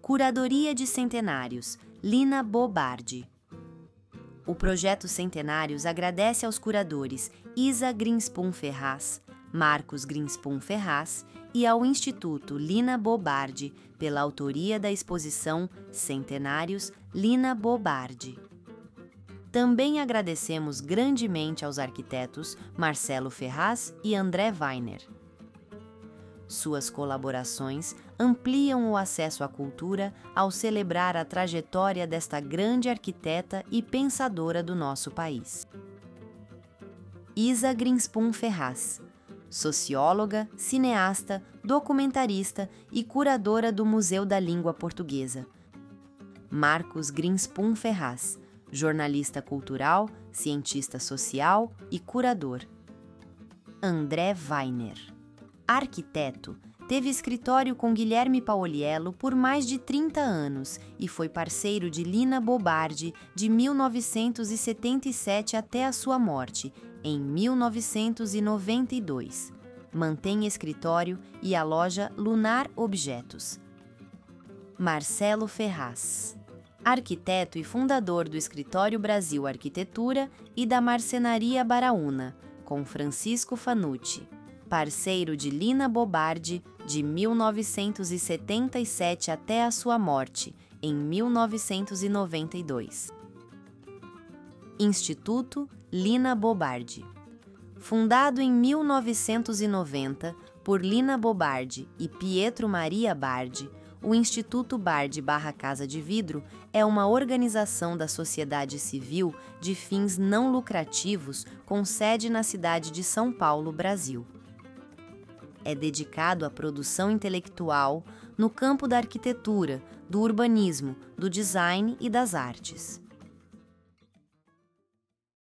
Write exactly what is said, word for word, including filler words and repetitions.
Curadoria de Centenários, Lina Bobardi. O Projeto Centenários agradece aos curadores Isa Grinspoon Ferraz, Marcos Grinspoon Ferraz e ao Instituto Lina Bobardi pela autoria da exposição Centenários Lina Bobardi. Também agradecemos grandemente aos arquitetos Marcelo Ferraz e André Weiner. Suas colaborações ampliam o acesso à cultura ao celebrar a trajetória desta grande arquiteta e pensadora do nosso país. Isa Grinspoon Ferraz, socióloga, cineasta, documentarista e curadora do Museu da Língua Portuguesa. Marcos Grinspoon Ferraz, jornalista cultural, cientista social e curador. André Weiner, arquiteto, teve escritório com Guilherme Paoliello por mais de trinta anos e foi parceiro de Lina Bobardi de mil novecentos e setenta e sete até a sua morte, em mil novecentos e noventa e dois. Mantém escritório e a loja Lunar Objetos. Marcelo Ferraz, arquiteto e fundador do Escritório Brasil Arquitetura e da Marcenaria Baraúna, com Francisco Fanucci, parceiro de Lina Bobardi de mil novecentos e setenta e sete até a sua morte, em mil novecentos e noventa e dois. Instituto Lina Bobardi. Fundado em mil novecentos e noventa por Lina Bobardi e Pietro Maria Bardi, o Instituto Bardi barra Casa de Vidro é uma organização da sociedade civil de fins não lucrativos com sede na cidade de São Paulo, Brasil. É dedicado à produção intelectual no campo da arquitetura, do urbanismo, do design e das artes.